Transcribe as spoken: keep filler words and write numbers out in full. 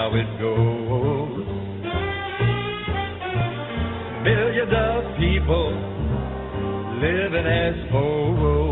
how it goes. Millions of people living as foes.